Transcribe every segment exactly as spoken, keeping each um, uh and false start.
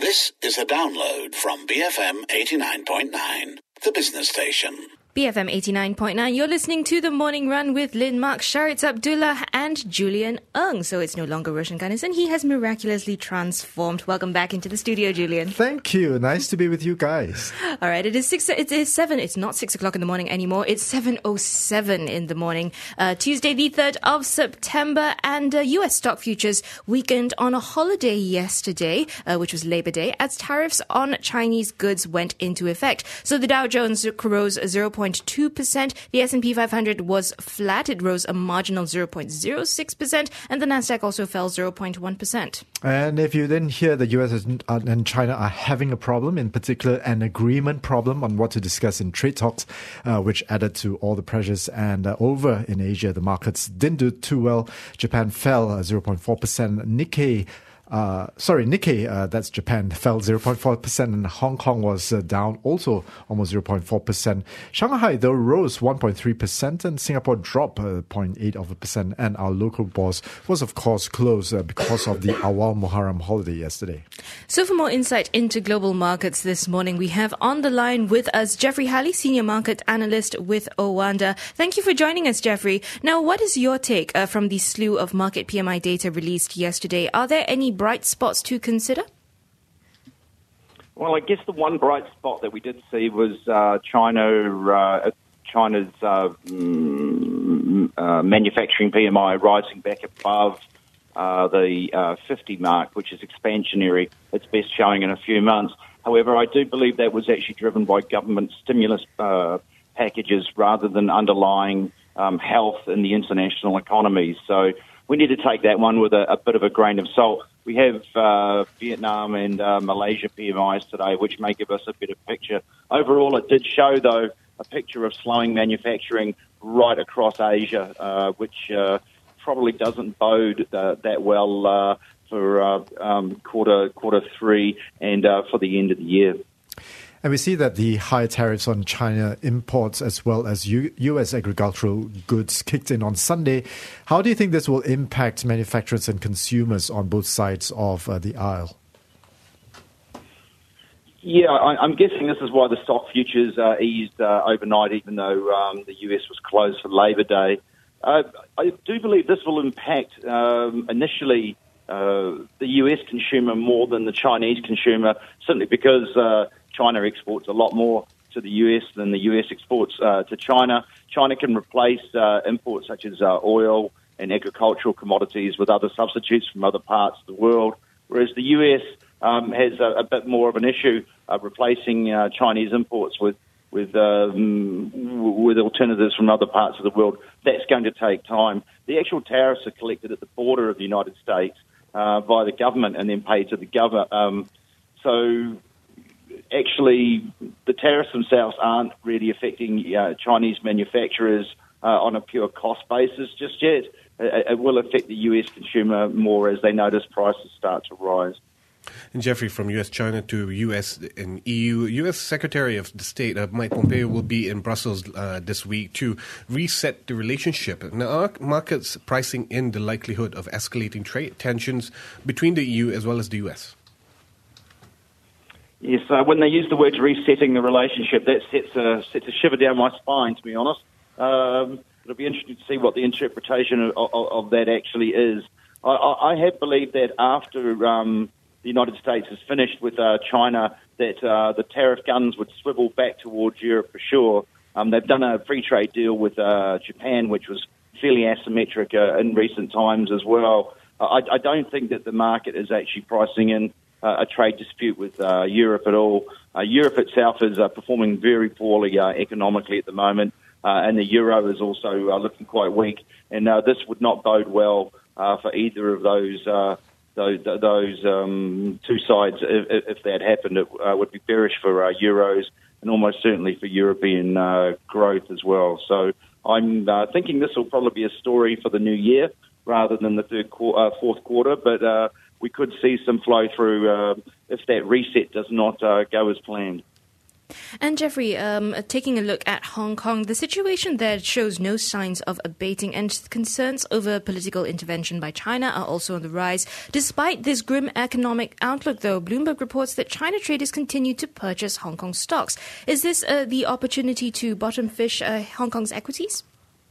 This is a download from B F M eighty-nine point nine, the business station. B F M eighty-nine point nine, you're listening to The Morning Run with Lynn Mark, Sharitz Abdullah and Julian Ng. So it's no longer Roshan Gunnison. He has miraculously transformed. Welcome back into the studio, Julian. Thank you. Nice to be with you guys. All right, it is six. It is seven. It's not six o'clock in the morning anymore. It's seven oh seven in the morning. Uh, Tuesday, the third of September, and uh, U S stock futures weakened on a holiday yesterday, uh, which was Labor Day, as tariffs on Chinese goods went into effect. So the Dow Jones rose zero point two percent. The S and P five hundred was flat. It rose a marginal zero point zero six percent, and the Nasdaq also fell zero point one percent. And if you didn't hear, the U S and China are having a problem, in particular an agreement problem on what to discuss in trade talks, uh, which added to all the pressures. And uh, over in Asia, the markets didn't do too well. Japan fell uh, zero point four percent. Nikkei Uh, sorry, Nikkei, uh, that's Japan, fell zero point four percent, and Hong Kong was uh, down also almost zero point four percent. Shanghai, though, rose one point three percent, and Singapore dropped uh, zero point eight of a percent. And our local bourse was, of course, closed uh, because of the Awal Muharram holiday yesterday. So for more insight into global markets this morning, we have on the line with us Jeffrey Halley, Senior Market Analyst with Owanda. Thank you for joining us, Jeffrey. Now, what is your take uh, from the slew of market P M I data released yesterday? Are there any bright spots to consider? Well, I guess the one bright spot that we did see was uh, China. Uh, China's uh, mm, uh, manufacturing P M I rising back above uh, the uh, fifty mark, which is expansionary. Its best showing in a few months. However, I do believe that was actually driven by government stimulus uh, packages rather than underlying um, health in the international economy. So we need to take that one with a, a bit of a grain of salt. We have uh, Vietnam and uh, Malaysia P M Is today, which may give us a better picture. Overall, it did show, though, a picture of slowing manufacturing right across Asia, uh, which uh, probably doesn't bode uh, that well uh, for uh, um, quarter quarter three and uh, for the end of the year. And we see that the high tariffs on China imports as well as U- U.S. agricultural goods kicked in on Sunday. How do you think this will impact manufacturers and consumers on both sides of uh, the aisle? Yeah, I, I'm guessing this is why the stock futures uh, eased uh, overnight, even though um, the U S was closed for Labor Day. Uh, I do believe this will impact um, initially uh, the U S consumer more than the Chinese consumer, simply because uh, China exports a lot more to the U S than the U S exports uh, to China. China can replace uh, imports such as uh, oil and agricultural commodities with other substitutes from other parts of the world, whereas the U S um, has a, a bit more of an issue uh, replacing uh, Chinese imports with with um, with alternatives from other parts of the world. That's going to take time. The actual tariffs are collected at the border of the United States uh, by the government and then paid to the government. Um, so Actually, the tariffs themselves aren't really affecting uh, Chinese manufacturers uh, on a pure cost basis just yet. It, it will affect the U S consumer more as they notice prices start to rise. And Jeffrey, from U S China to U S and E U, U S Secretary of the State uh, Mike Pompeo will be in Brussels uh, this week to reset the relationship. Now, are markets pricing in the likelihood of escalating trade tensions between the E U as well as the U S? Yes, uh, when they use the words resetting the relationship, that sets a, sets a shiver down my spine, to be honest. Um, it'll be interesting to see what the interpretation of, of, of that actually is. I, I have believed that after um, the United States has finished with uh, China, that uh, the tariff guns would swivel back towards Europe for sure. Um, they've done a free trade deal with uh, Japan, which was fairly asymmetric uh, in recent times as well. I, I don't think that the market is actually pricing in Uh, a trade dispute with uh, Europe at all. Uh, Europe itself is uh, performing very poorly uh, economically at the moment, uh, and the euro is also uh, looking quite weak. And uh, this would not bode well uh, for either of those uh, those, those um, two sides. If, if that happened, it uh, would be bearish for uh, euros and almost certainly for European uh, growth as well. So I'm uh, thinking this will probably be a story for the new year rather than the third qu- uh, fourth quarter, but uh, we could see some flow through uh, if that reset does not uh, go as planned. And Jeffrey, um, taking a look at Hong Kong, the situation there shows no signs of abating, and concerns over political intervention by China are also on the rise. Despite this grim economic outlook, though, Bloomberg reports that China traders continue to purchase Hong Kong stocks. Is this uh, the opportunity to bottom fish uh, Hong Kong's equities?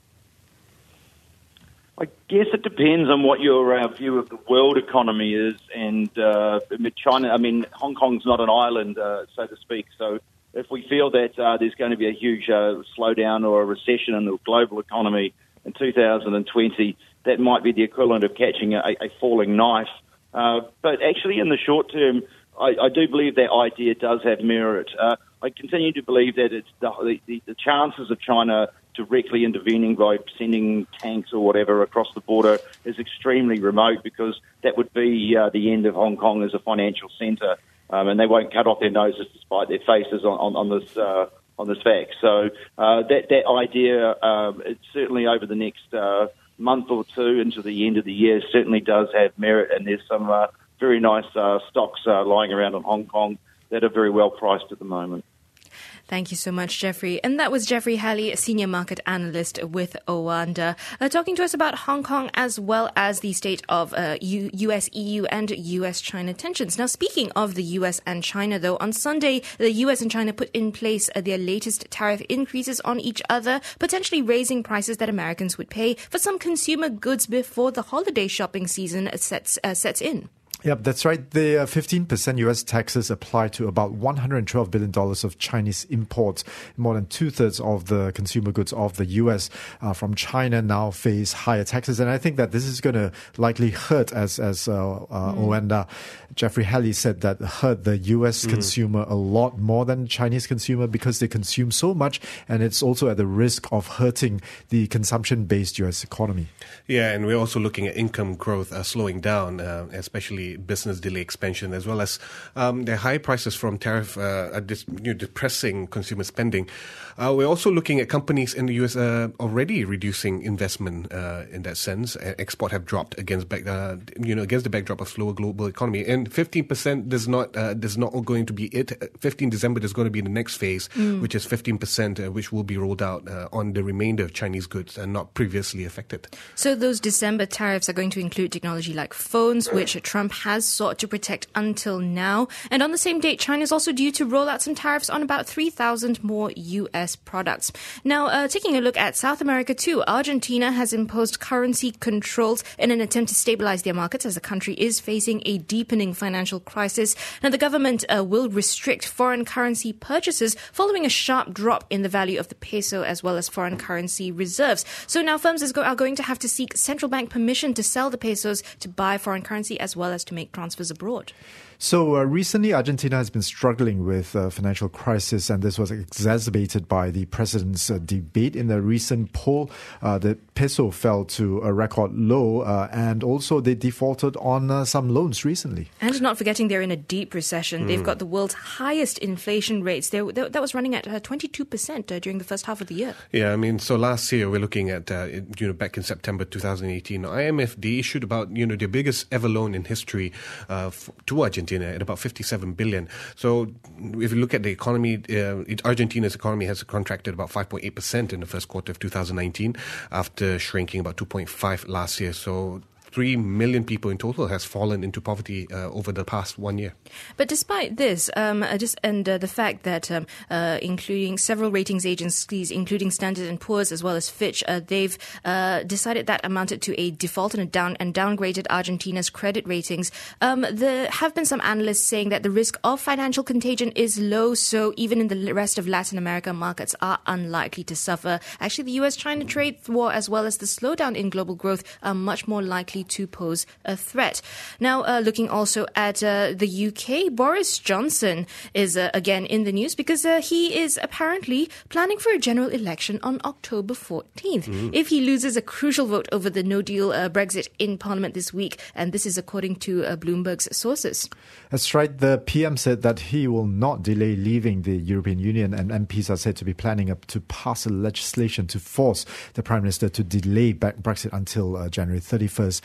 I guess it depends on what your uh, view of the world economy is, and uh, China. I mean, Hong Kong's not an island, uh, so to speak. So, if we feel that uh, there's going to be a huge uh, slowdown or a recession in the global economy in two thousand twenty, that might be the equivalent of catching a, a falling knife. Uh, but actually, in the short term, I, I do believe that idea does have merit. Uh, I continue to believe that it's the, the, the chances of China directly intervening by sending tanks or whatever across the border is extremely remote, because that would be uh, the end of Hong Kong as a financial centre, um, and they won't cut off their noses despite their faces on, on, on this uh, on this fact. So uh, that that idea, um, it's certainly over the next uh, month or two into the end of the year, certainly does have merit, and there's some uh, very nice uh, stocks uh, lying around in Hong Kong that are very well priced at the moment. Thank you so much, Jeffrey. And that was Jeffrey Halley, Senior Market Analyst with Oanda, uh, talking to us about Hong Kong as well as the state of uh, U- U.S.-E U and U S-China tensions. Now, speaking of the U S and China, though, on Sunday, the U S and China put in place uh, their latest tariff increases on each other, potentially raising prices that Americans would pay for some consumer goods before the holiday shopping season sets, uh, sets in. Yep, that's right. The uh, fifteen percent U S taxes apply to about one hundred twelve billion dollars of Chinese imports. More than two-thirds of the consumer goods of the U S uh, from China now face higher taxes. And I think that this is going to likely hurt, as, as uh, uh, mm. Oanda, Jeffrey Halley said, that hurt the U S mm. consumer a lot more than the Chinese consumer, because they consume so much, and it's also at the risk of hurting the consumption-based U S economy. Yeah, and we're also looking at income growth uh, slowing down, uh, especially business delay expansion, as well as um, the high prices from tariff uh, are dis- you know, depressing consumer spending. Uh, we're also looking at companies in the U S uh, already reducing investment uh, in that sense. Export have dropped against back, uh, you know, against the backdrop of slower global economy. And fifteen percent does not uh, does not going to be it. fifteenth December is going to be the next phase, mm. which is fifteen percent, uh, which will be rolled out uh, on the remainder of Chinese goods and not previously affected. So those December tariffs are going to include technology like phones, which Trump has sought to protect until now. And on the same date, China is also due to roll out some tariffs on about three thousand more U S products. Now, uh, taking a look at South America too, Argentina has imposed currency controls in an attempt to stabilize their markets as the country is facing a deepening financial crisis. Now, the government uh, will restrict foreign currency purchases following a sharp drop in the value of the peso as well as foreign currency reserves. So now firms is go- are going to have to seek central bank permission to sell the pesos to buy foreign currency as well as to make transfers abroad. So uh, recently, Argentina has been struggling with uh, financial crisis, and this was exacerbated by the president's uh, debate. In the recent poll, uh, the peso fell to a record low, uh, and also they defaulted on uh, some loans recently. And not forgetting they're in a deep recession. Mm. They've got the world's highest inflation rates. They, they, that was running at uh, twenty-two percent uh, during the first half of the year. Yeah, I mean, so last year we're looking at, uh, you know, back in September twenty eighteen, I M F, they issued about, you know, their biggest ever loan in history uh, f- to Argentina at about fifty-seven billion. So if you look at the economy, uh, it, Argentina's economy has contracted about five point eight percent in the first quarter of two thousand nineteen after shrinking about two point five last year. So three million people in total has fallen into poverty uh, over the past one year. But despite this, um, just and uh, the fact that um, uh, including several ratings agencies, including Standard and Poor's as well as Fitch, uh, they've uh, decided that amounted to a default and a down and downgraded Argentina's credit ratings. Um, there have been some analysts saying that the risk of financial contagion is low, so even in the rest of Latin America, markets are unlikely to suffer. Actually, the U S-China trade war as well as the slowdown in global growth are much more likely to pose a threat. Now, uh, looking also at uh, the U K, Boris Johnson is uh, again in the news because uh, he is apparently planning for a general election on October fourteenth. Mm. If he loses a crucial vote over the no-deal uh, Brexit in Parliament this week, and this is according to uh, Bloomberg's sources. That's right. The P M said that he will not delay leaving the European Union, and M Ps are said to be planning up to pass a legislation to force the Prime Minister to delay Brexit until uh, January thirty-first.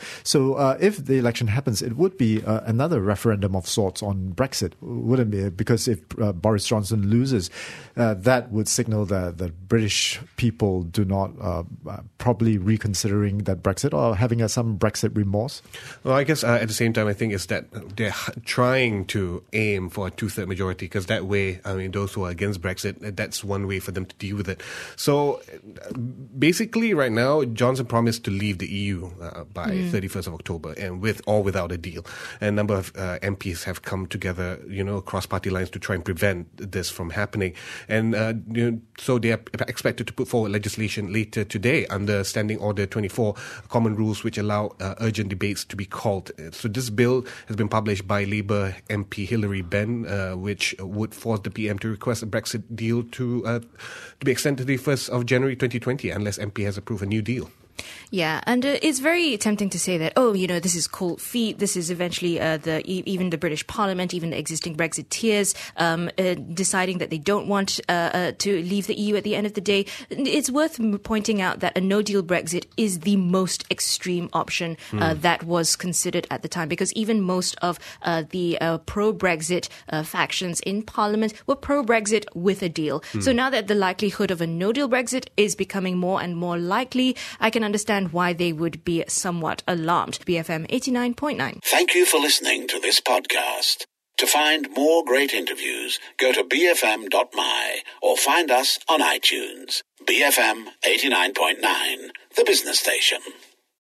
So uh, if the election happens, it would be uh, another referendum of sorts on Brexit, wouldn't it? Because if uh, Boris Johnson loses, uh, that would signal that the British people do not uh, uh, probably reconsidering that Brexit or having uh, some Brexit remorse. Well, I guess uh, at the same time, I think it's that they're trying to aim for a two-third majority, because that way, I mean, those who are against Brexit, that's one way for them to deal with it. So basically, right now, Johnson promised to leave the E U uh, by mm. thirty-first of October, and with or without a deal. And a number of uh, M Ps have come together, you know, across party lines to try and prevent this from happening. And uh, you know, so they are expected to put forward legislation later today under Standing Order twenty-four, common rules which allow uh, urgent debates to be called. So this bill has been published by Labour M P Hilary Benn, uh, which would force the P M to request a Brexit deal to uh, to be extended to the first of January twenty twenty, unless M P has approved a new deal. Yeah, and uh, it's very tempting to say that, oh, you know, this is cold feet. This is eventually uh, the e- even the British Parliament, even the existing Brexiteers, um, uh, deciding that they don't want uh, uh, to leave the E U at the end of the day. It's worth pointing out that a no-deal Brexit is the most extreme option uh, mm. that was considered at the time, because even most of uh, the uh, pro-Brexit uh, factions in Parliament were pro-Brexit with a deal. Mm. So now that the likelihood of a no-deal Brexit is becoming more and more likely, I can understand why they would be somewhat alarmed. B F M eighty-nine point nine. Thank you for listening to this podcast. To find more great interviews, go to b f m dot m y or find us on iTunes. B F M eighty-nine point nine, the business station.